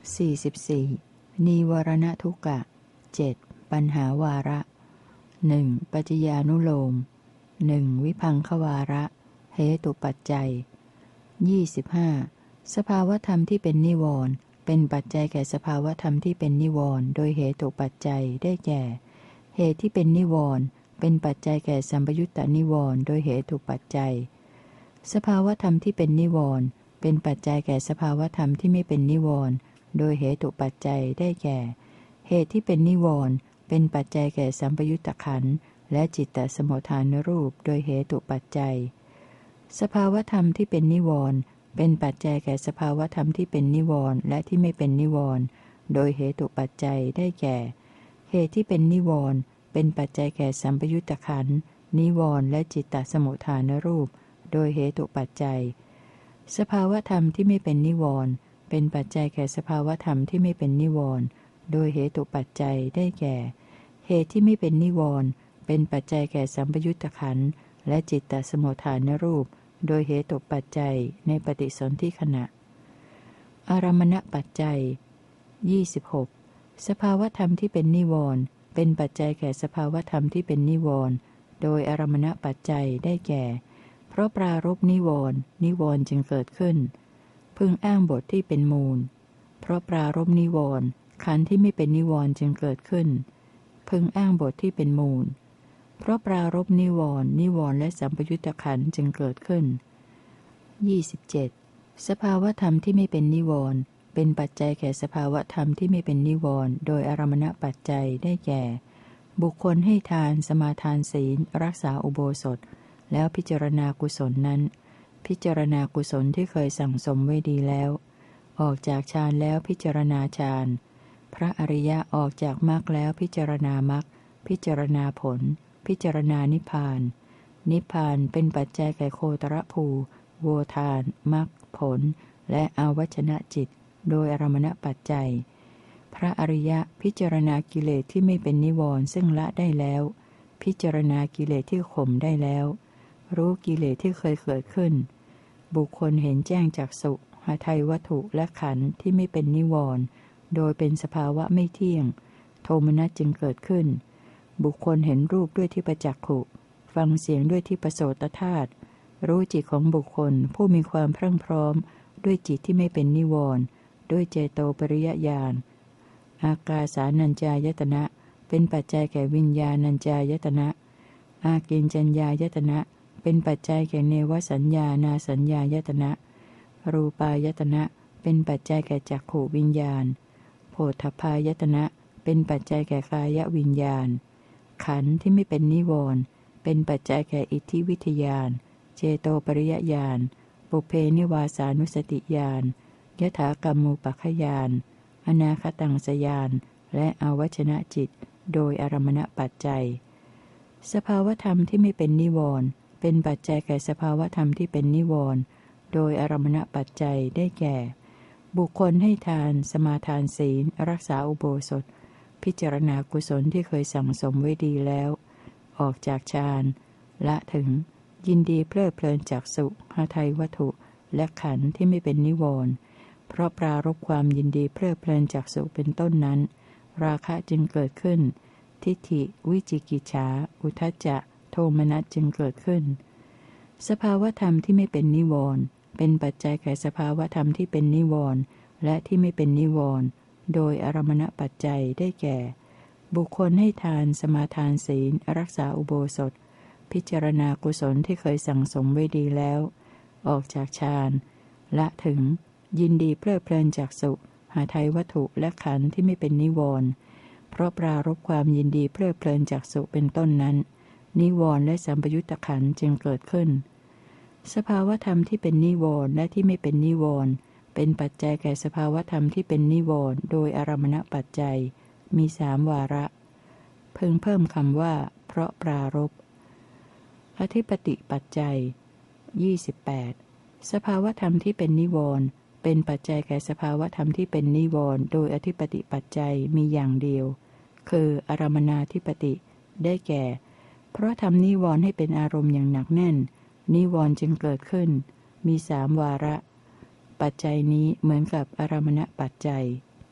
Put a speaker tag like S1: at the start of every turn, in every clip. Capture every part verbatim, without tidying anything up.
S1: สี่สิบสี่นีวรณทุกะเจ็ดปัญหาวาระหนึ่งปัจจญานุโลมหนึ่งวิภังควาระเหตุปัจจัยยี่สิบห้าสภาวธรรมที่เป็นนิวรณ์เป็นปัจจัยแก่สภาวธรรมที่เป็นนิวรณ์โดยเหตุปัจจัยได้แก่เหตุที่เป็นนิวรณ์เป็นปัจจัยแก่สัมปยุตตนิวรณ์โดยเหตุปัจจัยสภาวธรรมที่เป็นนิวรณ์เป็นปัจจัยแก่สภาวธรรมที่ไม่เป็นนิวรณ์โดยเหตุปัจจัยได้แก่เหตุที่เป็นนิวรณ์เป็นปัจจัยแก่สัมปยุตตขันธ์และจิตตสมุทฐานรูปโดยเหตุปัจจัยสภาวธรรมที่เป็นนิวรณ์เป็นปัจจัยแก่สภาวธรรมที่เป็นนิวรณ์และที่ไม่เป็นนิวรณ์โดยเหตุปัจจัยได้แก่เหตุที่เป็นนิวรณ์เป็นปัจจัยแก่สัมปยุตตขันธ์นิวรณ์และจิตตสมุทฐานรูปโดยเหตุปัจจัยสภาวธรรมที่ไม่เป็นนิวรณ์เป็นปัจจัยแก่สภาวธรรมที่ไม่เป็นนิวรณ์โดยเหตุปัจจัยได้แก่เหตุที่ไม่เป็นนิวรณ์เป็นปัจจัยแก่สัมปยุตตขันธ์และจิตตสมุทฐานรูปโดยเหตุปัจจัยในปฏิสนธิขณะอารมณปัจจัยยี่สิบหกสภาวธรรมที่เป็นนิวรณ์เป็นปัจจัยแก่สภาวธรรมที่เป็นนิวรณ์โดยอารมณปัจจัยได้แก่เพราะปรารภนิวรณ์นิวรณ์จึงเกิดขึ้นพึงอ้างบทที่เป็นมูลเพราะปรารภนิวรณ์ขันธ์ที่ไม่เป็นนิวรณ์จึงเกิดขึ้นพึงอ้างบทที่เป็นมูลเพราะปรารภนิวรณ์นิวรณ์และสัมปยุตตขันธ์จึงเกิดขึ้นยี่สิบเจ็ดสภาวธรรมที่ไม่เป็นนิวรณ์เป็นปัจจัยแก่สภาวธรรมที่ไม่เป็นนิวรณ์โดยอารมณปัจจัยได้แก่บุคคลให้ทานสมาทานศีลรักษาอุโบสถแล้วพิจารณากุศลนั้นพิจารณากุศลที่เคยสั่งสมไว้ดีแล้วออกจากฌานแล้วพิจารณาฌานพระอริยะออกจากมรรคแล้วพิจารณามรรคพิจารณาผลพิจารณานิพพานนิพพานเป็นปัจจัยแก่โคตรภูโวทานมรรคผลและอวัชนะจิตโดยอารมณปัจจัยพระอริยะพิจารณากิเลสที่ไม่เป็นนิวรณ์ซึ่งละได้แล้วพิจารณากิเลสที่ข่มได้แล้วรู้กิเลสที่เคยเกิดขึ้นบุคคลเห็นแจ้งจากสุหทัยวัตถุและขันธ์ที่ไม่เป็นนิวรณ์โดยเป็นสภาวะไม่เที่ยงโทมนัสจึงเกิดขึ้นบุคคลเห็นรูปด้วยทิพจักขุฟังเสียงด้วยทิพโสตธาตุรู้จิตของบุคคลผู้มีความพรั่งพร้อมด้วยจิตที่ไม่เป็นนิวรณ์ด้วยเจโตปริยญาณอากาสานัญจายตนะเป็นปัจจัยแก่วิญญาณัญจายตนะอากิญจัญญายตนะเป็นปัจจัยแก่เนวสัญญานาสัญญายตนะรูปายตนะเป็นปัจจัยแก่จักขวิญญาณโผฏฐัพพายตนะเป็นปัจจัยแก่กายวิญญาณขันธ์ที่ไม่เป็นนิวรณ์เป็นปัจจัยแก่อิทธิวิทยานเจโตปริยญาณปุเพนิวาสานุสติญาณยถากรรมูปัฏฐญาณอนาคตังสญาณและอวัชนะจิตโดยอารมณปัจจัยสภาวธรรมที่ไม่เป็นนิวรณ์เป็นปัจจัยแก่สภาวธรรมที่เป็นนิวรณ์โดยอารมณปัจจัยได้แก่บุคคลให้ทานสมาทานศีลรักษาอุโบสถพิจารณากุศลที่เคยสั่งสมไว้ดีแล้วออกจากฌานละถึงยินดีเพลิดเพลินจากสุหทัยวัตถุและขันธ์ที่ไม่เป็นนิวรณ์เพราะปรารภความยินดีเพลิดเพลินจากสุเป็นต้นนั้นราคะจึงเกิดขึ้นทิฏฐิวิจิกิจฉาอุทธัจจะโทมนัสจึงเกิดขึ้นสภาวธรรมที่ไม่เป็นนิวรณ์เป็นปัจจัยแก่สภาวธรรมที่เป็นนิวรณ์และที่ไม่เป็นนิวรณ์โดยอารมณปัจจัยได้แก่บุคคลให้ทานสมาทานศีลรักษาอุโบสถพิจารณากุศลที่เคยสั่งสมไว้ดีแล้วออกจากฌานละถึงยินดีเพลิดเพลินจากสุหทัยวัตถุและขันธ์ที่ไม่เป็นนิวรณ์เพราะปรารภความยินดีเพลิดเพลินจากสุเป็นต้นนั้นนิวรณ์และสัมปยุตตขันธ์จึงเกิดขึ้นสภาวธรรมที่เป็นนิวรณ์และที่ไม่เป็นนิวรณ์เป็นปัจจัยแก่สภาวธรรมที่เป็นนิวรณ์โดยอารมณปัจจัยมีสามวาระพึงเพิ่มคำว่าเพราะปรารภอธิปติปัจจัยยี่สิบแปดสภาวธรรมที่เป็นนิวรณ์เป็นปัจจัยแก่สภาวธรรมที่เป็นนิวรณ์โดยอธิปติปัจจัยมีอย่างเดียวคืออารมณาธิปติได้แก่เพราะทำนิวรณ์ให้เป็นอารมณ์อย่างหนักแน่นนิวรณ์จึงเกิดขึ้นมีสามวาระปัจจัยนี้เหมือนกับอารมณปัจจัย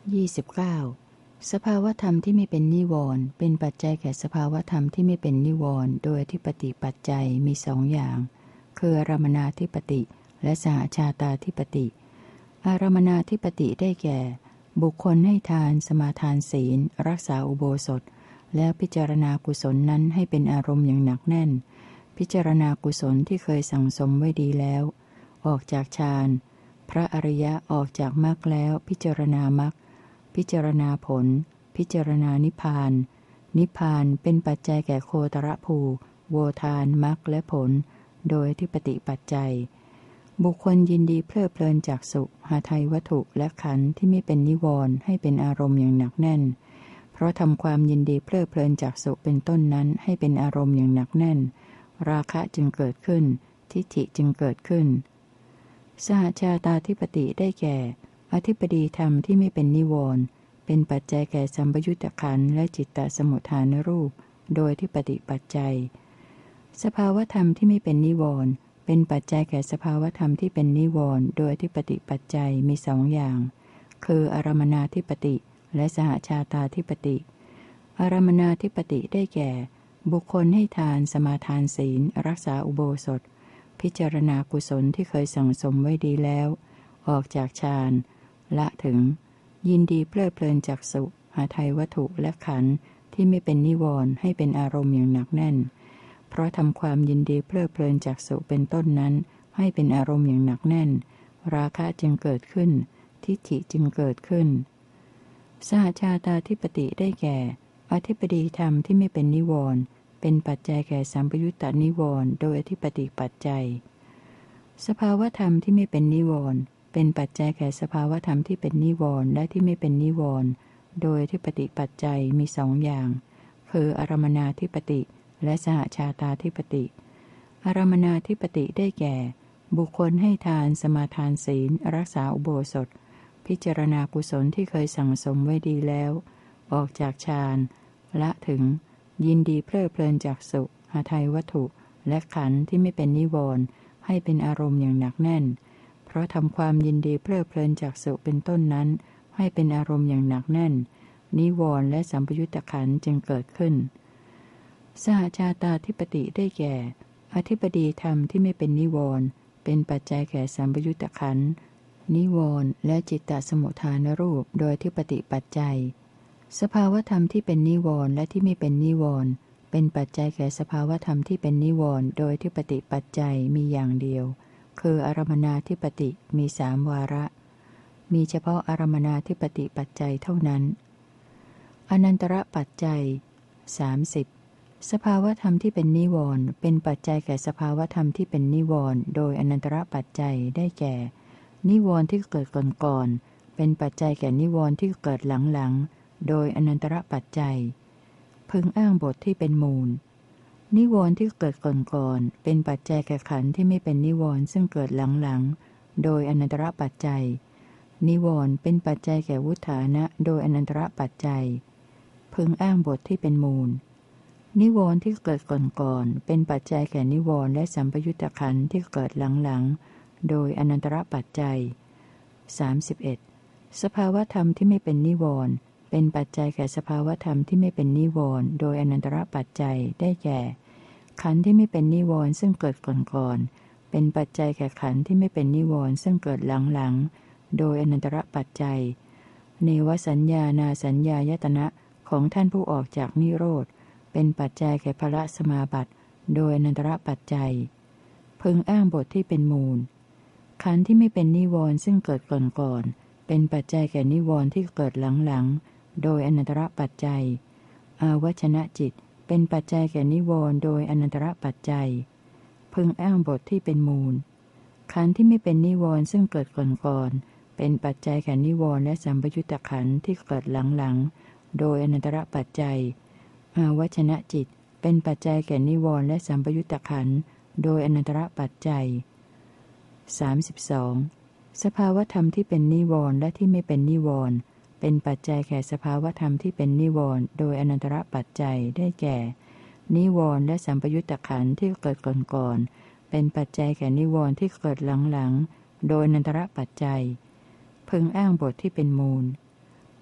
S1: ยี่สิบเก้าสภาวธรรมที่ไม่เป็นนิวรณ์เป็นปัจจัยแก่สภาวธรรมที่ไม่เป็นนิวรณ์โดยอธิปติปัจจัยมีสองอย่างคืออารมณาธิปติและสหชาตาธิปติอารมณาธิปติได้แก่บุคคลให้ทานสมาทานศีลรักษาอุโบสถแล้วพิจารณากุศลนั้นให้เป็นอารมณ์อย่างหนักแน่นพิจารณากุศลที่เคยสั่งสมไว้ดีแล้วออกจากฌานพระอริยะออกจากมรรคแล้วพิจารณามรรคพิจารณาผลพิจารณานิพพานนิพพานเป็นปัจจัยแก่โคตรภูโวทานมรรคและผลโดยที่ปฏิปัจจัยบุคคลยินดีเพลิดเพลินจากสุขหาไทยวัตถุและขันธ์ที่ไม่เป็นนิวรณ์ให้เป็นอารมณ์อย่างหนักแน่นเพราะทำความยินดีเพลิดเพลินจากสุขเป็นต้นนั้นให้เป็นอารมณ์อย่างหนักแน่นราคะจึงเกิดขึ้นทิฏฐิจึงเกิดขึ้นสหชาตาธิปติได้แก่อธิปดีธรรมที่ไม่เป็นนิวรณ์เป็นปัจจัยแก่สัมปยุตตขันธ์และจิตตสมุทฐานรูปโดยที่ปฏิปัจจัยสภาวธรรมที่ไม่เป็นนิวรณ์เป็นปัจจัยแก่สภาวธรรมที่เป็นนิวรณ์โดยที่ปฏิปัจจัยมีสองอย่างคืออารมณาธิปติและสหชาตาธิปติอารมณาธิปติได้แก่บุคคลให้ทานสมาทานศีลรักษาอุโบสถพิจารณากุศลที่เคยสั่งสมไว้ดีแล้วออกจากฌานละถึงยินดีเพลิดเพลินจากสุขหาไทยวัตถุและขันธ์ที่ไม่เป็นนิวรณ์ให้เป็นอารมณ์อย่างหนักแน่นเพราะทำความยินดีเพลิดเพลินจากสุขเป็นต้นนั้นให้เป็นอารมณ์อย่างหนักแน่นราคะจึงเกิดขึ้นทิฏฐิจึงเกิดขึ้นสหชาตาธิปติได้แก่อธิปดีธรรมที่ไม่เป็นนิวรณ์เป็นปัจจัยแก่สัมปยุตตนิวรณ์โดยอธิปติปัจจัยสภาวธรรมที่ไม่เป็นนิวรณ์เป็นปัจจัยแก่สภาวธรรมที่เป็นนิวรณ์และที่ไม่เป็นนิวรณ์โดยอธิปติปัจจัยมีสองอย่างคืออารมณาธิปติและสหชาตาธิปติอารมณาธิปติได้แก่บุคคลให้ทานสมาทานศีลรักษาอุโบสถพิจารณากุศลที่เคยสั่งสมไว้ดีแล้วออกจากฌานละถึงยินดีเพลิดเพลินจากสุขหาไทยวัตถุและขันธ์ที่ไม่เป็นนิวรณ์ให้เป็นอารมณ์อย่างหนักแน่นเพราะทำความยินดีเพลิดเพลินจากสุขเป็นต้นนั้นให้เป็นอารมณ์อย่างหนักแน่นนิวรณ์และสัมปยุตตขันธ์จึงเกิดขึ้นสหชาตาธิปติได้แก่อธิปดีธรรมที่ไม่เป็นนิวรณ์เป็นปัจจัยแก่สัมปยุตตขันธ์นิวรณ์และจิตตสมุทฐานรูปโดยที่ปฏิปัจจัยสภาวธรรมที่เป็นนิวรณ์และที่ไม่เป็นนิวรณ์เป็นปัจจัยแก่สภาวธรรมที่เป็นนิวรณ์โดยที่ปฏิปัจจัยมีอย่างเดียวคืออารมณาธิปติมีสามวาระมีเฉพาะอารมณาธิปติปัจจัยเท่านั้นอนันตระปัจจัยสามสิบสภาวธรรมที่เป็นนิวรณ์เป็นปัจจัยแก่สภาวธรรมที่เป็นนิวรณ์โดยอนันตระปัจจัยได้แก่นิวรณ์ที่เกิดก่อนๆเป็นปัจจัยแก่นิวรณ์ที่เกิดหลังๆโดยอนันตระปัจจัยพึงอ้างบทที่เป็นมูลนิวรณ์ที่เกิดก่อนๆเป็นปัจจัยแก่ขันธ์ที่ไม่เป็นนิวรณ์ซึ่งเกิดหลังๆโดยอนันตระปัจจัยนิวรณ์เป็นปัจจัยแก่วุฒานะโดยอนันตระปัจจัยพึงอ้างบทที่เป็นมูลนิวรณ์ที่เกิดก่อนๆเป็นปัจจัยแก่นิวรณ์และสัมปยุตตขันธ์ที่เกิดหลังๆโดยอนันตระปัจจัยสามสิบเอ็ดสภาวธรรมที่ไม่เป็นนิวรณ์เป็นปัจจัยแก่สภาวธรรมที่ไม่เป็นนิวรณ์โดยอนันตระปัจจัยได้แก่ขันธ์ที่ไม่เป็นนิวรณ์ซึ่งเกิดก่อนๆเป็นปัจจัยแก่ขันธ์ที่ไม่เป็นนิวรณ์ซึ่งเกิดหลังๆโดยอนันตระปัจจัยเนวสัญญานาสัญญายตนะของท่านผู้ออกจากนิโรธเป็นปัจจัยแก่พละสมาบัติโดยอนันตระปัจจัยพึงอ้างบทที่เป็นมูลขันธ์ที่ไม่เป็นนิวรณ์ซึ่งเกิดก่อนๆเป็นปัจจัยแก่นิวรณ์ที่เกิดหลังๆโดยอนันตระปัจจัยอาวชนะจิตเป็นปัจจัยแก่นิวรณ์โดยอนันตระปัจจัยพึงอ้างบทที่เป็นมูลขันธ์ที่ไม่เป็นนิวรณ์ซึ่งเกิดก่อนๆเป็นปัจจัยแก่นิวรณ์และสัมปยุตตขันธ์ที่เกิดหลังๆโดยอนันตระปัจจัยอาวชนะจิตเป็นปัจจัยแก่นิวรณ์และสัมปยุตตขันธ์โดยอนันตระปัจจัยสามสิบสองสภาวธรรมที่เป็นนิวรณ์และที่ไม่เป็นนิวรณ์เป็นปัจจัยแก่สภาวธรรมที่เป็นนิวรณ์โดยอนันตระปัจจัยได้แก่นิวรณ์และสัมปยุตตขันธ์ที่เกิดก่อนๆเป็นปัจจัยแก่นิวรณ์ที่เกิดหลังๆโดยอนันตระปัจจัยพึงอ้างบทที่เป็นมูล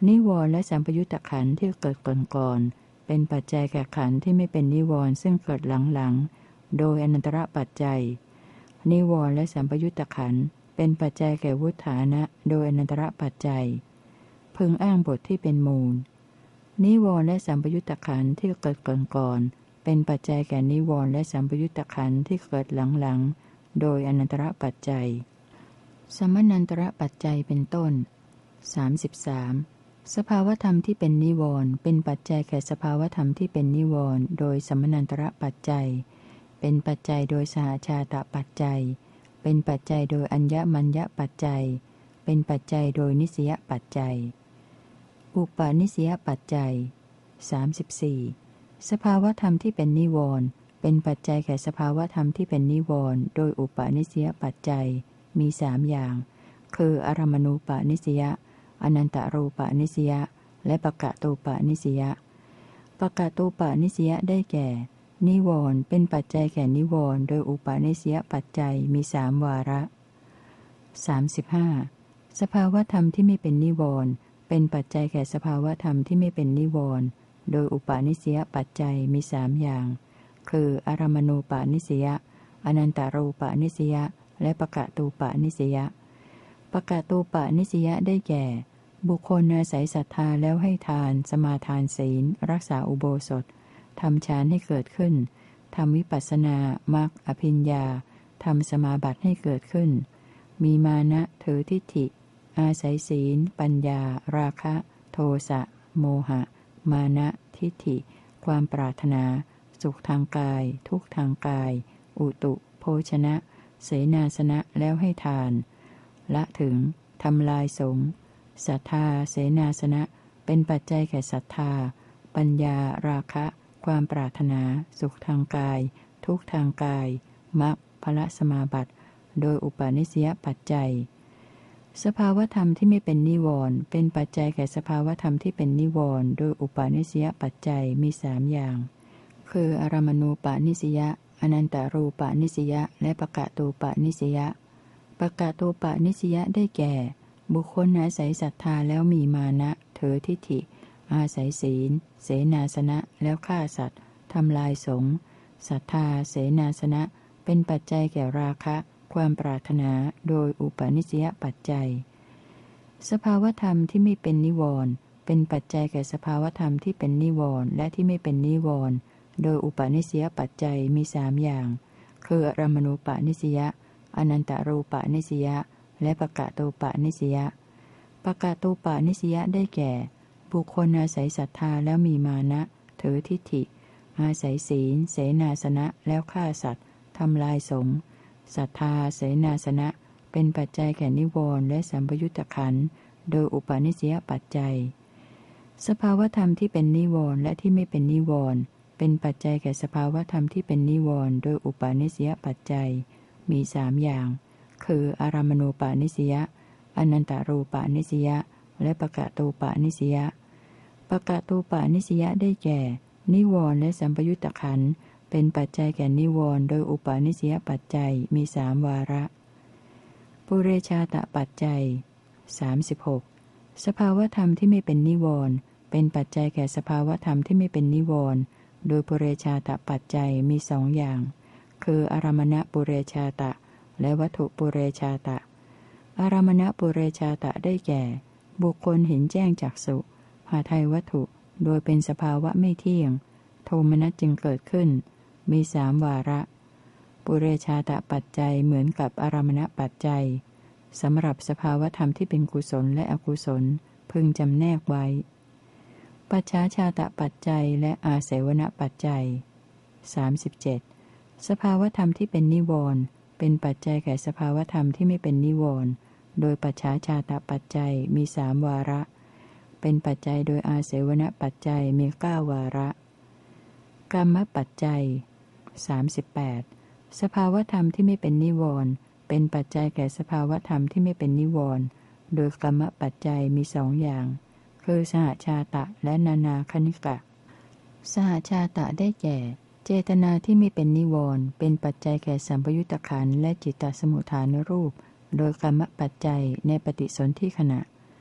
S1: นิวรณ์และสัมปยุตตขันธ์ที่เกิดก่อนๆเป็นปัจจัยแก่ขันธ์ที่ไม่เป็นนิวรณ์ซึ่งเกิดหลังๆโดยอนันตระปัจจัยนิวรณ์และสัมปยุตตขันธ์เป็นปัจจัยแก่วุฏฐานะโดยอนันตระปัจจัยพึงอ้างบทที่เป็นมูลนิวรณ์และสัมปยุตตขันธ์ที่เกิดก่อนๆเป็นปัจจัยแก่นิวรณ์และสัมปยุตตขันธ์ที่เกิดหลังๆโดยอนันตระปัจจัยสมนันตระปัจจัยเป็นต้นสามสิบสามสภาวธรรมที่เป็นนิวรณ์เป็นปัจจัยแก่สภาวธรรมที่เป็นนิวรณ์โดยสมนันตระปัจจัยเป็นปัจจัยโดยสหชาตปัจจัยเป็นปัจจัยโดยอัญญมัญญปัจจัยเป็นปัจจัยโดยนิสยปัจจัยอุปาณิสยปัจจัยสามสิบสี่สภาวธรรมที่เป็นนิวรณ์เป็นปัจจัยแก่สภาวธรรมที่เป็นนิวรณ์โดยอุปาณิสยปัจจัยมีสามอย่างคืออารมณูปาณิสยอนันตรูปาณิสยและปกตูปาณิสยปกตูปาณิสยได้แก่นิวรณ์เป็นปัจจัยแก่นิวรณ์โดยอุปาณิสยปัจจัยมีสามวาระสามสิบห้าสภาวธรรมที่ไม่เป็นนิวรณ์เป็นปัจจัยแก่สภาวธรรมที่ไม่เป็นนิวรณ์โดยอุปาณิสยปัจจัยมีสามอย่างคืออารมณูปาณิสยอนันตรูปาณิสยและปกตูปาณิสยปกตูปาณิสยได้แก่บุคคลอาศัยศรัทธาแล้วให้ทานสมาทานศีลรักษาอุโบสถทำฌานให้เกิดขึ้นทำวิปัสสนามรรคอภิญญาทำสมาบัติให้เกิดขึ้นมีมานะถือทิฏฐิอาศัยศีลปัญญาราคะโทสะโมหะมานะทิฏฐิความปรารถนาสุขทางกายทุกข์ทางกายอุตุโภชนะเสนาสนะแล้วให้ทานละถึงทำลายสงฆ์ศรัทธาเสนาสนะเป็นปัจจัยแก่ศรัทธาปัญญาราคะความปรารถนาสุขทางกายทุกข์ทางกายมรรคพละสมาบัติโดยอุปาณิสยปัจจัยสภาวธรรมที่ไม่เป็นนิวรณ์เป็นปัจจัยแก่สภาวธรรมที่เป็นนิวรณ์โดยอุปาณิสยปัจจัยมีสามอย่างคืออารมณูปาณิสยอนันตรูปาณิสยและปกตูปาณิสยปกตูปาณิสยได้แก่บุคคลอาศัยศรัทธาแล้วมีมานะถือทิฏฐิอาศัยศีลเสนาสนะแล้วฆ่าสัตว์ทำลายสงฆ์ศรัทธาเสนาสนะเป็นปัจจัยแก่ราคะความปรารถนาโดยอุปาณิสยปัจจัยสภาวธรรมที่ไม่เป็นนิวรณ์เป็นปัจจัยแก่สภาวธรรมที่เป็นนิวรณ์และที่ไม่เป็นนิวรณ์โดยอุปาณิสยปัจจัยมีสามอย่างคืออารมณูปาณิสยอนันตรูปาณิสยและปกตูปาณิสยปกตูปาณิสยได้แก่บุคคลอาศัยศรัทธาแล้วมีมานะถือทิฏฐิอาศัยศีลเสนาสนะแล้วฆ่าสัตว์ทำลายสงฆ์ศรัทธาเสนาสนะเป็นปัจจัยแก่นิวรณ์และสัมปยุตตขันธ์โดยอุปาณิสยปัจจัยสภาวธรรมที่เป็นนิวรณ์และที่ไม่เป็นนิวรณ์เป็นปัจจัยแก่สภาวธรรมที่เป็นนิวรณ์โดยอุปาณิสยปัจจัยมีสามอย่างคืออารมณูปาณิสยอนันตรูปาณิสยและปกตูปาณิสยปกตูปาณิสยได้แก่นิวรณ์และสัมปยุตตขันธ์เป็นปัจจัยแก่นิวรณ์โดยอุปาณิสยปัจจัยมีสามวาระปุเรชาตปัจจัยสามสิบหกสภาวธรรมที่ไม่เป็นนิวรณ์เป็นปัจจัยแก่สภาวธรรมที่ไม่เป็นนิวรณ์โดยปุเรชาตปัจจัยมีสองอย่างคืออารมณปุเรชาตะและวัตถุปุเรชาตะอารมณปุเรชาตะได้แก่บุคคลเห็นแจ้งจักษุหาไทยวัตถุโดยเป็นสภาวะไม่เที่ยงโทมนัสจึงเกิดขึ้นมีสามวาระปุเรชาตปัจจัยเหมือนกับอารมณปัจจัยสำหรับสภาวธรรมที่เป็นกุศลและอกุศลพึงจำแนกไว้ปัจฉาชาตปัจจัยและอาเสวนปัจจัยสามสิบเจ็ดสภาวธรรมที่เป็นนิวรณ์เป็นปัจจัยแก่สภาวธรรมที่ไม่เป็นนิวรณ์โดยปัจฉาชาตปัจจัยมีสามวาระเป็นปัจจัยโดยอาเสวนปัจจัยมีเก้าวาระกรรมปัจจัยสามสิบแปดสภาวธรรมที่ไม่เป็นนิวรณ์เป็นปัจจัยแก่สภาวธรรมที่ไม่เป็นนิวรณ์โดยกรรมปัจจัยมีสองอย่างคือสหชาตะและนานาคณิกะสหชาตะได้แก่เจตนาที่ไม่เป็นนิวรณ์เป็นปัจจัยแก่สัมปยุตตขันธ์และจิตตสมุทฐานรูปโดยกรรมปัจจัยในปฏิสนธิขณะ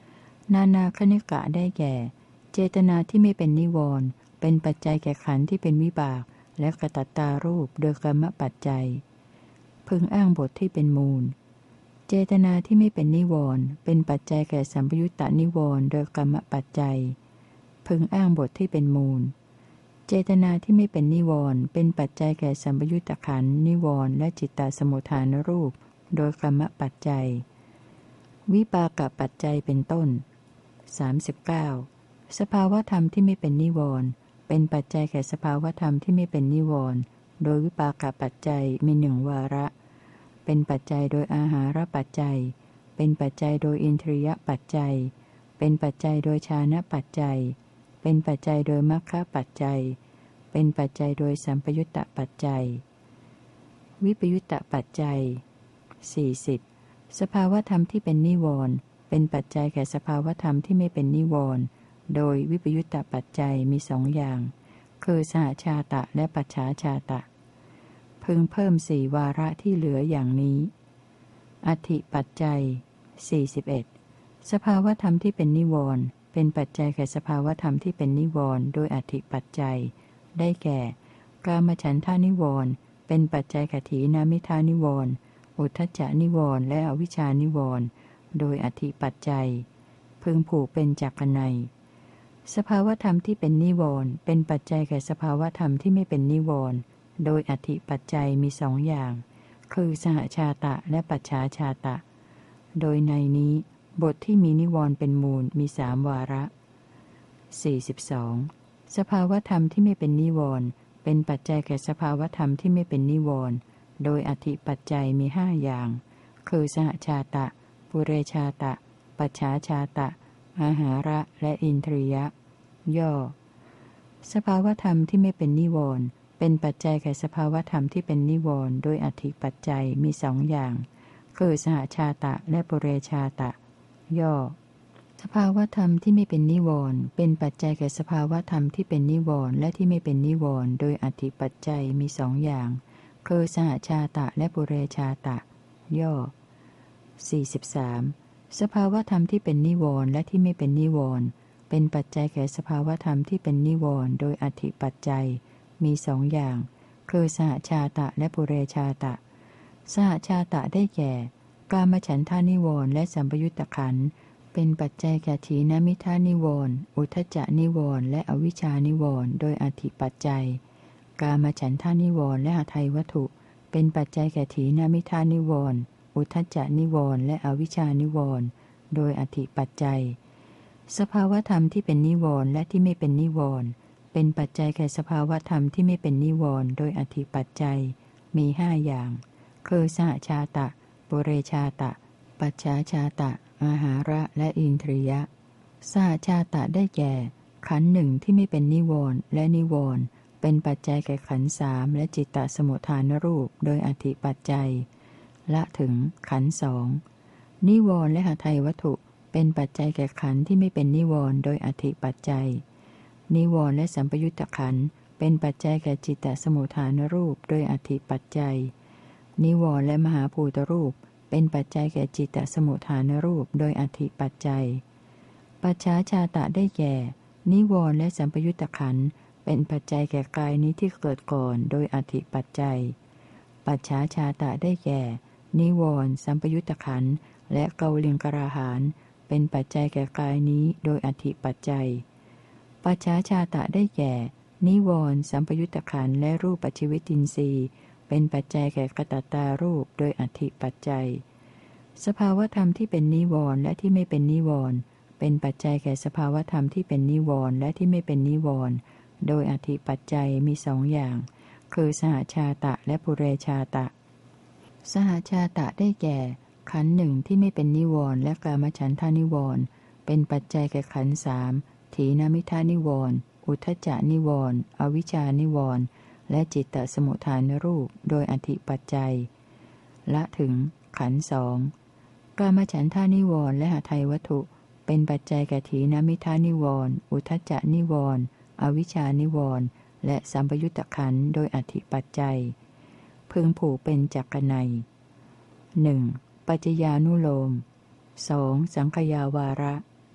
S1: นานาคณิกะได้แก่ เจตนาที่ไม่เป็นนิวรณ์เป็นปัจจัยแก่ขันธ์ที่เป็นวิบากและกตัตตารูปโดยกรรมปัจจัยพึงอ้างบทที่เป็นมูลเจตนาที่ไม่เป็นนิวรณ์เป็นปัจจัยแก่สัมปยุตตนิวรณ์โดยกรรมปัจจัยพึงอ้างบทที่เป็นมูลเจตนาที่ไม่เป็นนิวรณ์เป็นปัจจัยแก่สัมปยุตตขันธ์นิวรณ์และจิตตสมุทฐานรูปโดยกรรมปัจจัยวิปากปัจจัยเป็นต้นสามสิบเก้าสภาวธรรมที่ไม่เป็นนิวรณ์เป็นปัจจัยแก่สภาวธรรมที่ไม่เป็นนิวรณ์โดยวิปากปัจจัยมีหนึ่งวาระเป็นปัจจัยโดยอาหารปัจจัยเป็นปัจจัยโดยอินทรียปัจจัยเป็นปัจจัยโดยฌานปัจจัยเป็นปัจจัยโดยมรรคปัจจัยเป็นปัจจัยโดยสัมปยุตตปัจจัยวิปยุตตปัจจัยสี่สิบสภาวธรรมที่เป็นนิวรณ์เป็นปัจจัยแก่สภาวธรรมที่ไม่เป็นนิวรณ์โดยวิปยุตตปัจจัยมีสองอย่างคือสหชาตะและปัจฉาชาตะพึงเพิ่มสี่วาระที่เหลืออย่างนี้อธิปัจจัยสี่สิบเอ็ดสภาวธรรมที่เป็นนิวรณ์เป็นปัจจัยแก่สภาวธรรมที่เป็นนิวรณ์โดยอธิปัจจัยได้แก่กามฉันทานิวรณ์เป็นปัจจัยแก่ถีนมิทานิวรณ์อุทธัจจานิวรณ์และอวิชชานิวรณ์โดยอธิปัจจัยพึงผูกเป็นจักนัยสภาวธรรมที่เป็นนิวรณ์เป็นปัจจัยแก่สภาวธรรมที่ไม่เป็นนิวรณ์โดยอธิปัจจัยมีสองอย่างคือสหชาตะและปัจฉาชาตะโดยในนี้บทที่มีนิวรณ์เป็นมูลมีสามวาระสี่สิบสองสภาวธรรมที่ไม่เป็นนิวรณ์เป็นปัจจัยแก่สภาวธรรมที่ไม่เป็นนิวรณ์โดยอธิปัจจัยมีห้าอย่างคือสหชาตะปุเรชาตะปัจฉาชาตะอาหาระและอินทรียะย่อสภาวธรรมที่ไม่เป็นนิวรณ์เป็นปัจจัยแก่สภาวธรรมที่เป็นนิวรณ์โดยอธิปัจจัยมีสองอย่างคือสหชาตะและปุเรชาตะย่อสภาวธรรมที่ไม่เป็นนิวรณ์เป็นปัจจัยแก่สภาวธรรมที่เป็นนิวรณ์และที่ไม่เป็นนิวรณ์โดยอธิปัจจัยมีสองอย่างคือสหชาตะและปุเรชาตะย่อสี่สิบสามสภาวธรรมที่เป็นนิวรณ์และที่ไม่เป็นนิวรณ์เป็นปัจจัยแก่สภาวธรรมที่เป็นนิวรณ์โดยอธิปัจจัยมีสองอย่างคือสหชาตะและปุเรชาตะสหชาตะได้แก่กามฉันทานิวรณ์และสัมปยุตตขันธ์เป็นปัจจัยแก่ถีนมิทานิวรณ์อุทธัจจานิวรณ์และอวิชชานิวรณ์โดยอธิปัจจัยกามฉันทานิวรณ์และหทัยวัตถุเป็นปัจจัยแก่ถีนมิทานิวรณ์อุทธัจจานิวรณ์และอวิชชานิวรณ์โดยอธิปัจจัยสภาวธรรมที่เป็นนิวรณ์และที่ไม่เป็นนิวรณ์เป็นปัจจัยแก่สภาวธรรมที่ไม่เป็นนิวรณ์โดยอธิปัจจัยมีห้าอย่างคือสหชาตะปุเรชาตะปัจฉาชาตะอาหาระและอินทรียะสหชาตะได้แก่ขันธ์หนึ่งที่ไม่เป็นนิวรณ์และนิวรณ์เป็นปัจจัยแก่ขันธ์สามและจิตตสมุทฐานรูปโดยอธิปัจจัยละถึงขันธ์สองนิวรณ์และหทัยวัตถุเป็นปัจจัยแก่ขันธ์ที่ไม่เป็นนิวรณ์โดยอธิปัจจัยนิวรณ์และสัมปยุตตขันธ์เป็นปัจจัยแก่จิตตสมุทฐานรูปโดยอธิปัจจัยนิวรณ์และมหาภูตรูปเป็นปัจจัยแก่จิตตสมุทฐานรูปโดยอธิปัจจัยปัจฉาชาตะได้แก่นิวรณ์และสัมปยุตตขันธ์เป็นปัจจัยแก่กายนี้ที่เกิดก่อนโดยอธิปัจจัยปัจฉาชาตะได้แก่นิวรณ์สัมปยุตตขันธ์และเกาลิงกราหานเป็นปัจจัยแก่กายนี้โดยอธิปัจจัยปัจฉาชาตะได้แก่นิวรณ์สัมปยุตตขันธ์และรูปปัจฉิวิตินทรีย์เป็นปัจจัยแก่กตัตตารูปโดยอธิปัจจัยสภาวธรรมที่เป็นนิวรณ์และที่ไม่เป็นนิวรณ์เป็นปัจจัยแก่สภาวธรรมที่เป็นนิวรณ์และที่ไม่เป็นนิวรณ์โดยอธิปัจจัยมีสองอย่างคือสหชาตะและปุเรชาตะสหชาตะได้แก่ขันธ์หนึ่งที่ไม่เป็นนิวรณ์และกามฉันทานิวรณ์เป็นปัจจัยแก่ขันธ์สามถีนมิทานิวรณ์อุทธัจจานิวรณ์อวิชชานิวรณ์และจิตตสมุทฐานรูปโดยอธิปัจจัยละถึงขันธ์สองกามฉันทานิวรณ์และหทัยวัตถุเป็นปัจจัยแก่ถีนมิทานิวรณ์อุทธัจจานิวรณ์อวิชชานิวรณ์และสัมปยุตตขันธ์โดยอธิปัจจัยพึงผูกเป็นจักนัยหนึ่งปัจจญานุโลมสองสังขยาวาระ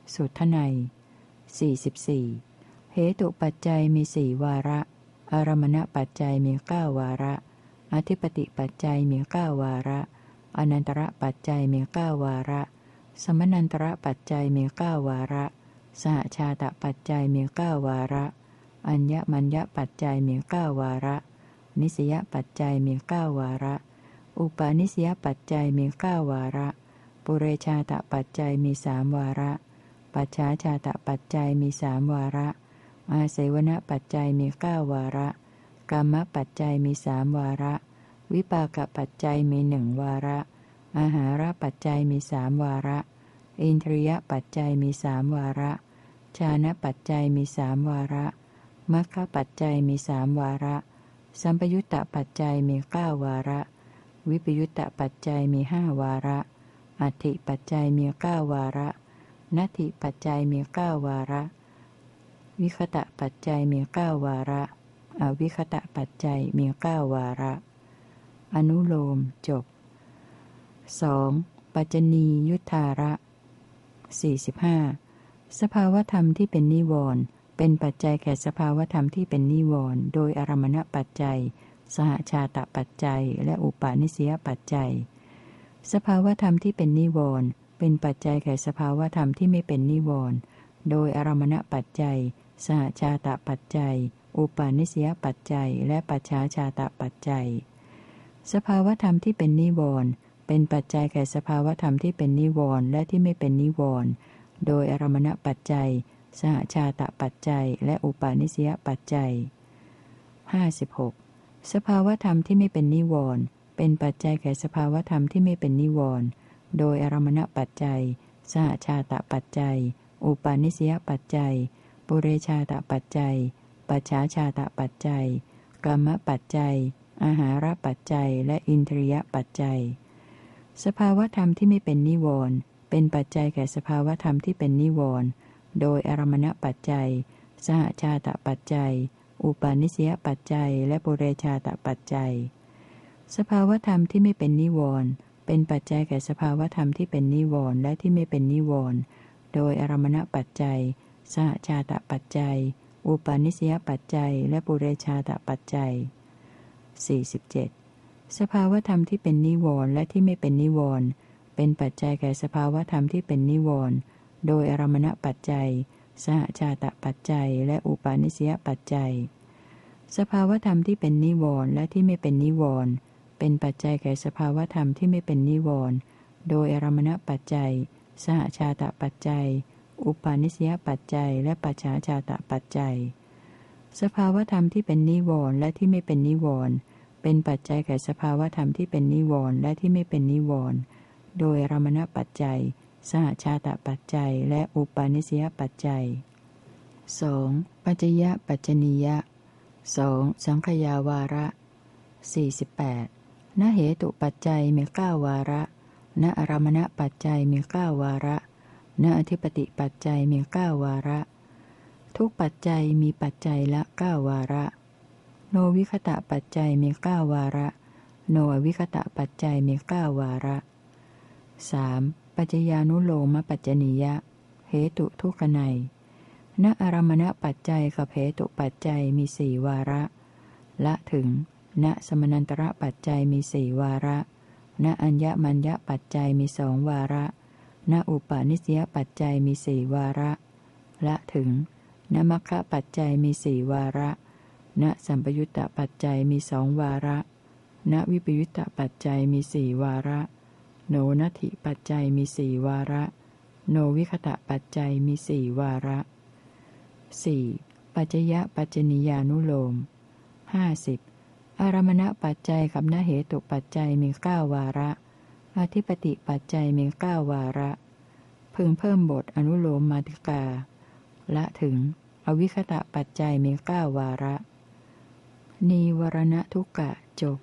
S1: สุทไนยสี่สิบสี่เหตุปัจจัยมีสี่วาระอารมณปัจจัยมีเก้าวาระอธิปติปัจจัยมีเก้าวาระอนันตระปัจจัยมีเก้าวาระสมนันตระปัจจัยมีเก้าวาระสหชาตปัจจัยมีเก้าวาระอัญญมัญญปัจจัยมีเก้าวาระนิสยปัจจัยมีเก้าวาระอุปาณิสยปัจจัยมีเก้าวาระปุเรชาตปัจจัยมีสามวาระปัจฉาชาตปัจจัยมีสามวาระอาเสวนปัจจัยมีเก้าวาระกรรมปัจจัยมีสามวาระวิปากปัจจัยมีหนึ่งวาระอาหารปัจจัยมีสามวาระอินทรียปัจจัยมีสามวาระฌานปัจจัยมีสามวาระมรรคปัจจัยมีสามวาระสัมปยุตตปัจจัยมีเก้าวาระวิปยุตตปัจจัยมีห้าวาระอัตถิปัจจัยมีเก้าวาระนัตถิปัจจัยมีเก้าวาระวิคตะปัจจัยมีเก้าวาระอวิคตะปัจจัยมีเก้าวาระอนุโลมจบ สอง. ปัจจณียุทธาระ สี่สิบห้า สภาวธรรมที่เป็นนิวรณ์เป็นปัจจัยแก่สภาวธรรมที่เป็นนิวรณ์โดยอารมณปัจจัยสหชาตปัจจัยและอุปาณิสยปัจจัยสภาวธรรมที่เป็นนิวรณ์เป็นปัจจัยแก่สภาวธรรมที่ไม่เป็นนิวรณ์โดยอารมณปัจจัยสหชาตปัจจัยอุปาณิสยปัจจัยและปัจฉาชาตปัจจัยสภาวธรรมที่เป็นนิวรณ์เป็นปัจจัยแก่สภาวธรรมที่เป็นนิวรณ์และที่ไม่เป็นนิวรณ์โดยอารมณปัจจัยสหชาตปัจจัยและอุปาณิสยปัจจัย ห้าสิบหก สภาวธรรมที่ไม่เป็นนิวรณ์เป็นปัจจัยแก่สภาวธรรมที่ไม่เป็นนิวรณ์โดยอารมณปัจจัยสหชาตปัจจัยอุปาณิสยปัจจัยปุเรชาตปัจจัยปัจฉาชาตปัจจัยกรรมปัจจัยอาหารปัจจัยและอินทรียปัจจัยสภาวธรรมที่ไม่เป็นนิวรณ์เป็นปัจจัยแก่สภาวธรรมที่เป็นนิวรณ์โดยอารมณปัจจัยสหชาตปัจจัยอุปาณิสยปัจจัยและปุเรชาตปัจจัยสภาวธรรมที่ไม่เป็นนิวรณ์เป็นปัจจัยแก่สภาวธรรมที่เป็นนิวรณ์และที่ไม่เป็นนิวรณ์โดยอารมณปัจจัยสหชาตปัจจัยอุปาณิสยปัจจัยและปุเรชาตปัจจัย สี่สิบเจ็ด สภาวธรรมที่เป็นนิวรณ์และที่ไม่เป็นนิวรณ์เป็นปัจจัยแก่สภาวธรรมที่เป็นนิวรณ์โดยอารมณปัจจัยสหชาตปัจจัยและอุปาณิสยปัจจัยสภาวธรรมที่เป็นนิวรณ์และที่ไม่เป็นนิวรณ์เป็นปัจจัยแก่สภาวธรรมที่ไม่เป็นนิวรณ์โดยอารมณปัจจัยสหชาตปัจจัยอุปาณิสยปัจจัยและปัจฉาชาตปัจจัยสภาวธรรมที่เป็นนิวรณ์และที่ไม่เป็นนิวรณ์เป็นปัจจัยแก่สภาวธรรมที่เป็นนิวรณ์และที่ไม่เป็นนิวรณ์โดยอารมณปัจจัยสหชาตปัจจัยและอุปาณิสยปัจจัย สอง. ปัจจยปัจจนียะ สอง. สังขยาวาระ สี่สิบแปด ณเหตุปัจจัยมีเก้าวาระณอารมณปัจจัยมีเก้าวาระณอธิปติปัจจัยมีเก้าวาระทุกปัจจัยมีปัจจัยละเก้าวาระโนวิคตะปัจจัยมีเก้าวาระโนอวิคตะปัจจัยมีเก้าวาระ สาม. ปัจจญานุโลมปัจจนียะเหตุทุกนัยณอารมณปัจจัยกับเหตุปัจจัยมีสี่วาระละถึงณสมนันตระปัจจัยมีสี่วาระณอัญญมัญญปัจจัยมีสองวาระณอุปาณิสยปัจจัยมีสี่วาระละถึงณมัคคะปัจจัยมีสี่วาระณสัมปยุตตปัจจัยมีสองวาระณวิปยุตตปัจจัยมีสี่วาระโนนัตถิปัจจัยมีสี่วาระโนวิคตะปัจจัยมีสี่วาระ สี่. ปัจจยปัจจนียานุโลม ห้าสิบ อารมณปัจจัยกับนเหตุปัจจัยมีเก้าวาระอธิปติปัจจัยมีเก้าวาระพึงเพิ่มบทอนุโลมมาติกาละถึงอวิคตะปัจจัยมีเก้าวาระนีวรณทุกกะจบ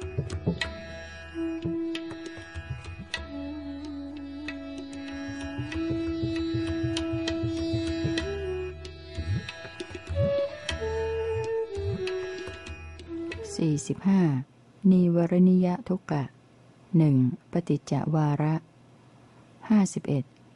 S1: สี่สิบห้านีวรณิยทุกกะหนึ่งปฏิจจวาระห้าสิบเอ็ด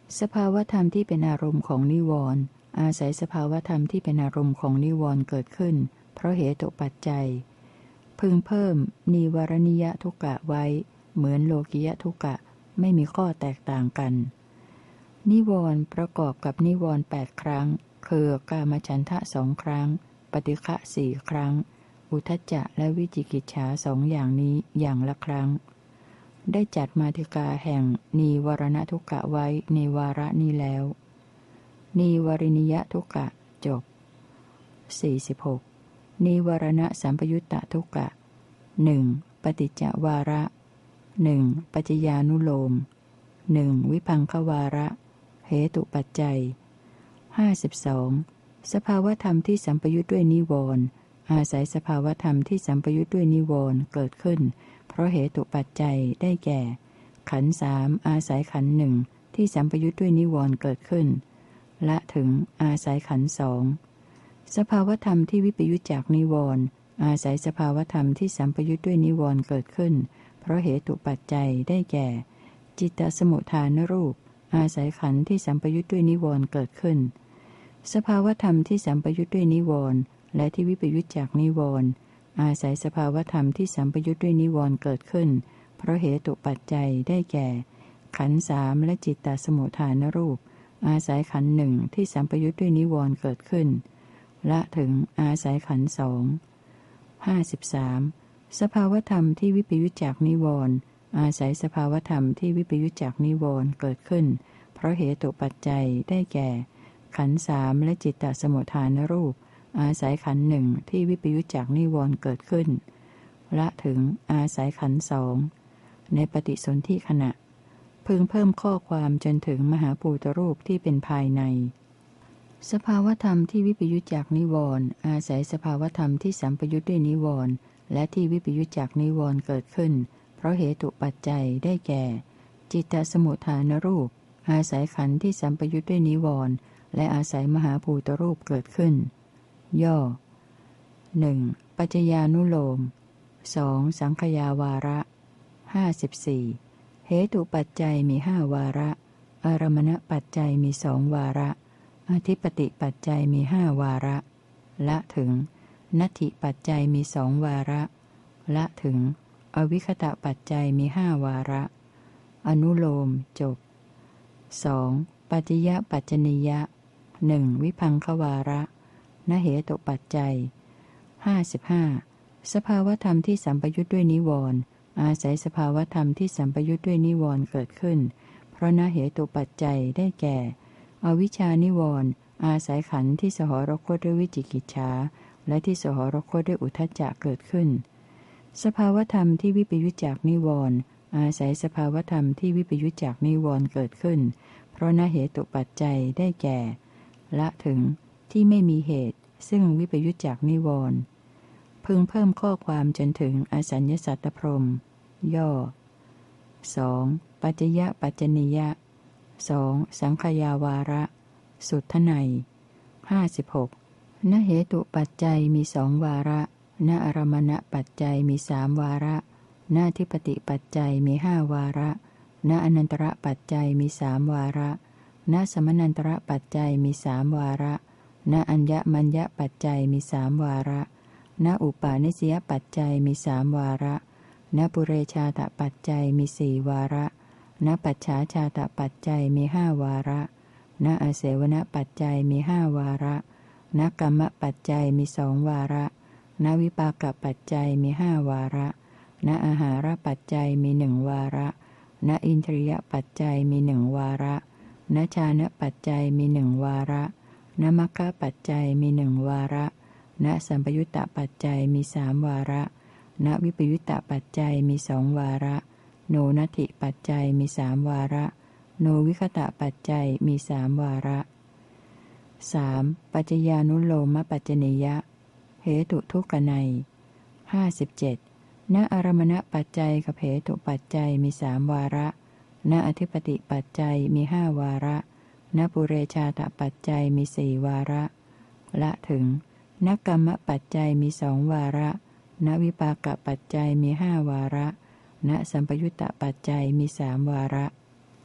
S1: สภาวธรรมที่เป็นอารมณ์ของนิวรณ์อาศัยสภาวธรรมที่เป็นอารมณ์ของนิวรณ์เกิดขึ้นเพราะเหตุปัจจัยพึงเพิ่มนิวรณิยทุกกะไว้เหมือนโลกิยทุกกะไม่มีข้อแตกต่างกันนิวรณ์ประกอบกับนิวรณ์แปดครั้งคือกามฉันทะสองครั้งปฏิฆะสี่ครั้งอุทธัจจะและวิจิกิจฉาสองอย่างนี้อย่างละครั้งได้จัดมาติกาแห่งนิวรณทุกกะไว้ในวาระนี้แล้วนิวรินิยทุกกะจบสี่สิบหกนิวรณสัมปยุตตทุกกะหนึ่งปฏิจจวาระหนึ่งปัจจญานุโลมหนึ่งวิภังควาระเหตุปัจจัยห้าสิบสองสภาวธรรมที่สัมปยุทธ์ด้วยนิวรณ์อาศัยสภาวธรรมที่สัมปยุทธ์ด้วยนิวรณ์เกิดขึ้นเพราะเหตุปัจจัยได้แก่ขันธ์สามอาศัยขันธ์หนึ่งที่สัมปยุทธ์ด้วยนิวรณ์เกิดขึ้นละถึงอาศัยขันธ์สองสภาวธรรมที่วิปยุจจากนิวรณ์อาศัยสภาวธรรมที่สัมปยุทธ์ด้วยนิวรณ์เกิดขึ้นเพราะเหตุปัจจัยได้แก่จิตตสมุทฐานรูปอาศัยขันธ์ที่สัมปยุทธ์ด้วยนิวรณ์เกิดขึ้นสภาวธรรมที่สัมปยุทธ์ด้วยนิวรณ์และที่วิปยุจจากนิวรณ์อาศัยสภาวธรรมที่สัมปยุทธ์ด้วยนิวรณ์เกิดขึ้นเพราะเหตุปัจจัยได้แก่ขันธ์สามและจิตตสมุทฐานรูปอาศัยขันธ์หนึ่งที่สัมปยุทธ์ด้วยนิวรณ์เกิดขึ้นละถึงอาศัยขันธ์สองห้าสิบสามสภาวธรรมที่วิปยุจจากนิวรณ์อาศัยสภาวธรรมที่วิปยุจจากนิวรณ์เกิดขึ้นเพราะเหตุปัจจัยได้แก่ขันธ์สามและจิตตสมุทฐานรูปอาศัยขันธ์หนึ่งที่วิปยุจจากนิวรณ์เกิดขึ้นละถึงอาศัยขันธ์สองในปฏิสนธิขณะพึงเพิ่มข้อความจนถึงมหาภูตรูปที่เป็นภายในสภาวธรรมที่วิปยุจจากนิวรณ์อาศัยสภาวธรรมที่สัมปยุทธ์ด้วยนิวรณ์และที่วิปยุจจากนิวรณ์เกิดขึ้นเพราะเหตุปัจจัยได้แก่จิตตสมุทฐานรูปอาศัยขันธ์ที่สัมปยุทธ์ด้วยนิวรณ์และอาศัยมหาภูตรูปเกิดขึ้นย่อหนึ่งปัจจญานุโลมสองสังขยาวาระห้าสิบสี่เหตุปัจจัยมีห้าวาระอารมณปัจจัยมีสองวาระอธิปติปัจจัยมีห้าวาระละถึงนัตถิปัจจัยมีสองวาระละถึงอวิคตะปัจจัยมีห้าวาระอนุโลมจบสองปัจจยปัจจนิยะหนึ่งวิภังควาระนเหตุปัจจัยห้าสิบห้าสภาวธรรมที่สัมปยุทธ์ด้วยนิวรณ์อาศัยสภาวธรรมที่สัมปยุทธ์ด้วยนิวรณ์เกิดขึ้นเพราะนเหตุปัจจัยได้แก่อวิชชานิวรณ์อาศัยขันธ์ที่สหรคตด้วยวิจิกิจฉาและที่สหรคตด้วยอุทธัจจะเกิดขึ้นสภาวธรรมที่วิปยุจจากนิวรณ์อาศัยสภาวธรรมที่วิปยุจจากนิวรณ์เกิดขึ้นเพราะนเหตุปัจจัยได้แก่ละถึงที่ไม่มีเหตุซึ่งวิปยุจจากนิวรณ์พึงเพิ่มข้อความจนถึงอสัญญสัตตพรหมย่อสองปัจจยปัจจนิยะสองสังขยาวาระสุทไนยห้าสิบหกนเหตุปัจจัยมีสองวาระณอารมณปัจจัยมีสามวาระณทิปติปัจจัยมีห้าวาระณอนันตระปัจจัยมีสามวาระณสมนันตระปัจจัยมีสามวาระณอัญญมัญญปัจจัยมีสามวาระณอุปาณิสยปัจจัยมีสามวาระณปุเรชาตปัจจัยมีสี่วาระณปัจฉาชาตปัจจัยมีห้าวาระณอาเสวนปัจจัยมีห้าวาระณกรรมปัจจัยมีสองวาระณวิปากปัจจัยมีห้าวาระณอาหารปัจจัยมีหนึ่งวาระณอินทรียปัจจัยมีหนึ่งวาระณฌานปัจจัยมีหนึ่งวาระณมัคคะปัจจัยมีหนึ่งวาระณสัมปยุตตปัจจัยมีสามวาระณวิปยุตตปัจจัยมีสองวาระโนนัตถิปัจจัยมีสามวาระโนวิคตะปัจจัยมีสามวาระสามปัจจญานุโลมปัจจนิยะเหตุทุกขไนยห้าสิบเจ็ดณอารมณปัจจัยกับเหตุปัจจัยมีสามวาระณอธิปติปัจจัยมีห้าวาระณปุเรชาตปัจจัยมีสี่วาระละถึงณกรรมปัจจัยมีสองวาระณวิปากปัจจัยมีห้าวาระณสัมปยุตตปัจจัยมีสามวาระ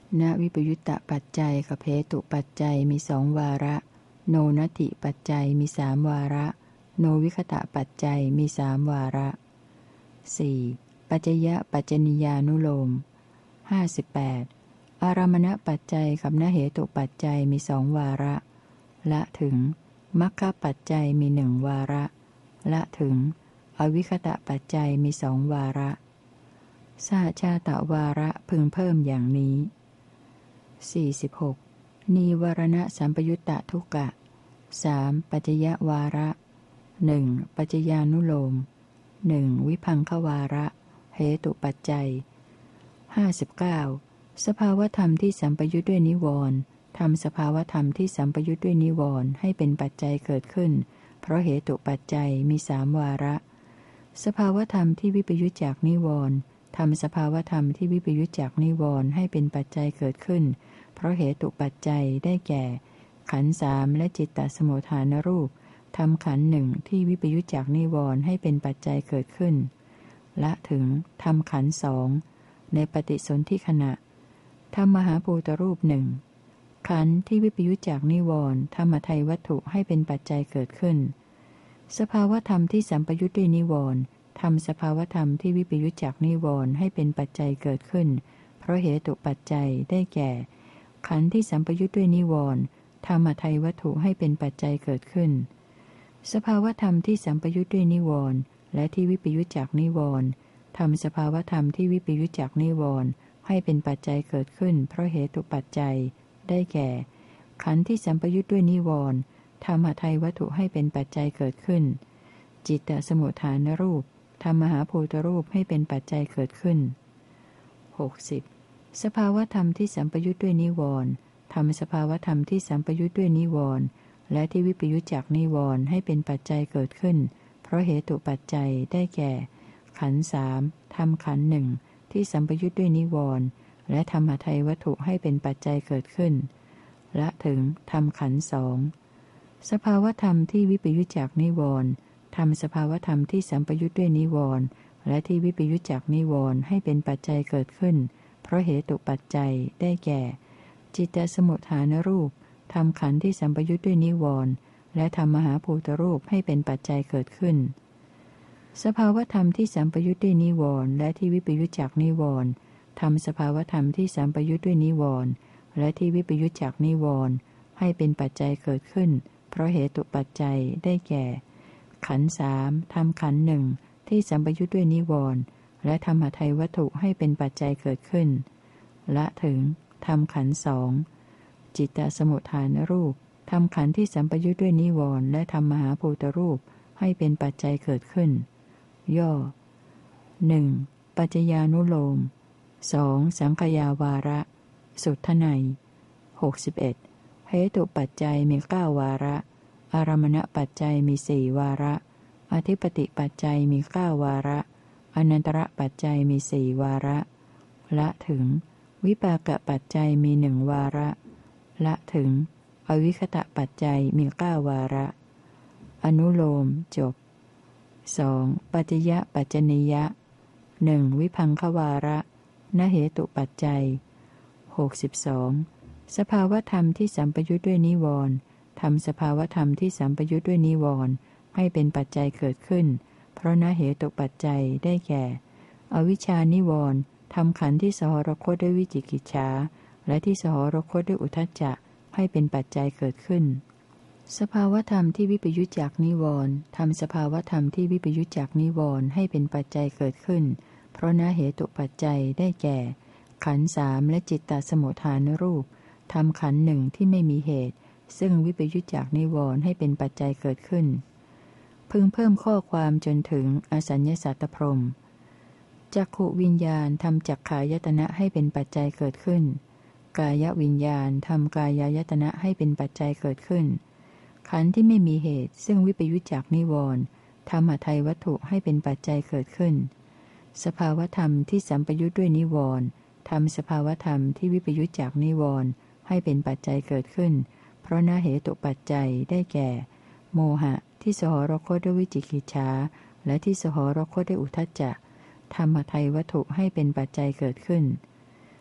S1: ณวิปยุตตปัจจัยกับเหตุปัจจัยมีสองวาระโนนัตถิปัจจัยมีสามวาระโนวิคตะปัจจัยมีสามวาระ สี่. ปัจจยปัจจนิยานุโลมห้าสิบแปดอารามณปัจจัยกับนเหตุปัจจัยมีสองวาระละถึงมัคคปัจจัยมีหนึ่งวาระละถึงอวิคตะปัจจัยมีสองวาระสหชาตวาระพึงเพิ่มอย่างนี้ สี่สิบหกนีวรณสัมปยุตตทุกกะ สาม. ปัจจยวาระหนึ่งปัจจญานุโลมหนึ่งวิภังควาระเหตุปัจจัยห้าสิบเก้าสภาวธรรมที่สัมปยุทธ์ด้วยนิวรณ์ทำสภาวธรรมที่สัมปยุทธ์ด้วยนิวรณ์ให้เป็นปัจจัยเกิดขึ้นเพราะเหตุปัจจัยมีสามวาระสภาวธรรมที่วิปยุทธจากนิวรณ์ทำสภาวธรรมที่วิปยุทธจากนิวรณ์ให้เป็นปัจจัยเกิดขึ้นเพราะเหตุปัจจัยได้แก่ขันธ์สามและจิตตสมุฏฐานรูปทำขันธ์หนึ่งที่วิปยุทธจากนิวรณ์ให้เป็นปัจจัยเกิดขึ้นละถึงทำขันธ์สองในปฏิสนธิขณะทำมหาภูตรูปหนึ่งขันธ์ที่วิปยุทธจากนิวรณ์ทำอทัยวัตถุให้เป็นปัจจัยเกิดขึ้นสภาวธรรมที่สัมปยุทธ์ด้วยนิวรณ์ทำสภาวธรรมที่วิปยุทธจากนิวรณ์ให้เป็นปัจจัยเกิดขึ้นเพราะเหตุปัจจัยได้แก่ขันธ์ที่สัมปยุทธ์ด้วยนิวรณ์ทำอทัยวัตถุให้เป็นปัจจัยเกิดขึ้นสภาวธรรมที่สัมปยุทธ์ด้วยนิวรณ์และที่วิปยุทธจากนิวรณ์ทำสภาวธรรมที่วิปยุทธจากนิวรณ์ให้เป็นปัจจัยเกิดขึ้นเพราะเหตุปัจจัยได้แก่ขันธ์ที่สัมปยุทธ์ด้วยนิวรณ์ทำอทัยวัตถุให้เป็นปัจจัยเกิดขึ้นจิตตสมุฏฐานรูปทำมหาภูตรูปให้เป็นปัจจัยเกิดขึ้น หกสิบ สภาวธรรมที่สัมปยุทธ์ด้วยนิวรณ์ทำสภาวธรรมที่สัมปยุทธ์ด้วยนิวรณ์และที่วิปยุทธจากนิวรณ์ให้เป็นปัจจัยเกิดขึ้นเพราะเหตุปัจจัยได้แก่ขันธ์สามทำขันธ์หนึ่งที่สัมปยุทธ์ด้วยนิวรณ์และทำอทัยวัตถุให้เป็นปัจจัยเกิดขึ้นละถึงทำขันธ์สองสภาวธรรมที่วิปยุทธจากนิวรณ์ทำสภาวธรรมที่สัมปยุทธ์ด้วยนิวรณ์และที่วิปยุทธจากนิวรณ์ให้เป็นปัจจัยเกิดขึ้นเพราะเหตุปัจจัยได้แก่จิตตสมุฏฐานรูปทำขันธ์ที่สัมปยุทธ์ด้วยนิวรณ์และทำมหาภูตรูปให้เป็นปัจจัยเกิดขึ้นสภาวธรรมที่สัมปยุทธ์ด้วยนิวรณ์และที่วิปยุทธจากนิวรณ์ทำสภาวธรรมที่สัมปยุทธ์ด้วยนิวรณ์และที่วิปยุทธจากนิวรณ์ให้เป็นปัจจัยเกิดขึ้นเพราะเหตุปัจจัยได้แก่ขันธ์สามทำขันธ์หนึ่งที่สัมปยุทธ์ด้วยนิวรณ์และทำอทัยวัตถุให้เป็นปัจจัยเกิดขึ้นละถึงทำขันธ์สองจิตตสมุฏฐานรูปทำขันธ์ที่สัมปยุทธ์ด้วยนิวรณ์และทำมหาภูตรูปให้เป็นปัจจัยเกิดขึ้นย่อหนึ่งปัจจญานุโลมสองสังขยาวาระสุทไนยหกสิบเอ็ดเหตุปัจจัยมีเก้าวาระอารมณปัจจัยมีสี่วาระอธิปติปัจจัยมีเก้าวาระอนันตระปัจจัยมีสี่วาระละถึงวิปากปัจจัยมีหนึ่งวาระละถึงอวิคตะปัจจัยมีเก้าวาระอนุโลมจบสองปัจจยปัจจนิยะหนึ่งวิภังควาระนเหตุปัจจัยหกสิบสองสภาวธรรมที่สัมปยุทธ์ด้วยนิวรณ์ทำสภาวธรรมที่สัมปยุทธ์ด้วยนิวรณ์ให้เป็นปัจจัยเกิดขึ้นเพราะนเหตุปัจจัยได้แก่อวิชชานิวรณ์ทำขันธ์ที่สหรคตด้วยวิจิกิจฉาและที่สหรคตด้วยอุทธัจจะให้เป็นปัจจัยเกิดขึ้นสภาวธรรมที่วิปยุจจากนิวรณ์ทำสภาวธรรมที่วิปยุจจากนิวรณ์ให้เป็นปัจจัยเกิดขึ้นเพราะนเหตุปัจจัยได้แก่ขันธ์สามและจิตตสมุฏฐานรูปทำขันธ์หนึ่งที่ไม่มีเหตุซึ่งวิปยุจจากนิวรณ์ให้เป็นปัจจัยเกิดขึ้นพึงเพิ่มข้อความจนถึงอสัญญสัตตพรหมจักขุวิญญาณทำจักขายตนะให้เป็นปัจจัยเกิดขึ้นกายวิญญาณทำกายายตนะให้เป็นปัจจัยเกิดขึ้นขันธ์ที่ไม่มีเหตุซึ่งวิปยุจจากนิวรณ์ทำอทัยวัตถุให้เป็นปัจจัยเกิดขึ้นสภาวธรรมที่สัมปยุทธ์ด้วยนิวรณ์ทำสภาวธรรมที่วิปยุจจากนิวรณ์ให้เป็นปัจจัยเกิดขึ้นเพราะนเหตุปัจจัยได้แก่โมหะที่สหรคตด้วยวิจิกิจฉาและที่สหรคตด้วยอุทธัจจะทำอทัยวัตถุให้เป็นปัจจัยเกิดขึ้น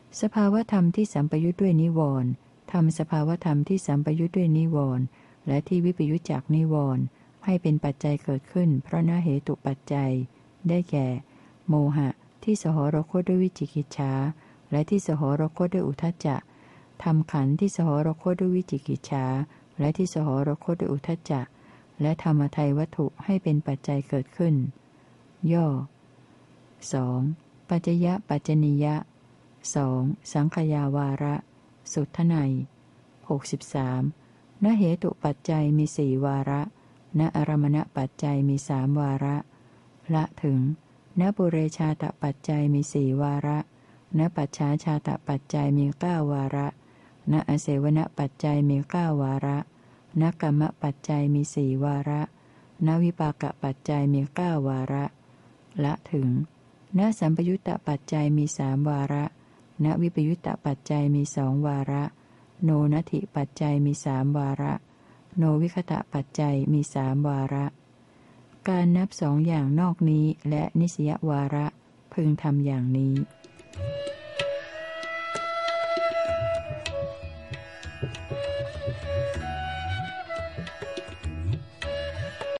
S1: สภาวธรรมที่สัมปยุทธ์ด้วยนิวรณ์ทำสภาวธรรมที่สัมปยุทธ์ด้วยนิวรณ์และที่วิปยุทธจากนิวรณ์ให้เป็นปัจจัยเกิดขึ้นเพราะนเหตุปัจจัยได้แก่โมหะที่สหรคตด้วยวิจิกิจฉาและที่สหรคตด้วยอุทธัจจะทำขันธ์ที่สหรคตด้วยวิจิกิจฉาและที่สหรคตด้วยอุทธัจจะและธรรมทัยวัตถุให้เป็นปัจจัยเกิดขึ้นย่อ สอง. ปัจจยปัจจนิยะ สอง. สังขยาวาระ สุทไนยหกสิบสามณเหตุปัจจัยมีสี่วาระณอารมณปัจจัยมีสามวาระละถึงณปุเรชาตปัจจัยมีสี่วาระณปัจฉาชาตปัจจัยมีเก้าวาระณอเสวนปัจจัยมีเก้าวาระณกรรมปัจจัยมีสี่วาระณวิปากปัจจัยมีเก้าวาระละถึงณสัมปยุตตปัจจัยมีสามวาระณวิปยุตตปัจจัยมีสองวาระโนนัตถิปัจจัยมีสามวาระโนวิคตะปัจจัยมีสามวาระการนับสองอย่างนอกนี้และนิสยวาระพึงทำอย่างนี้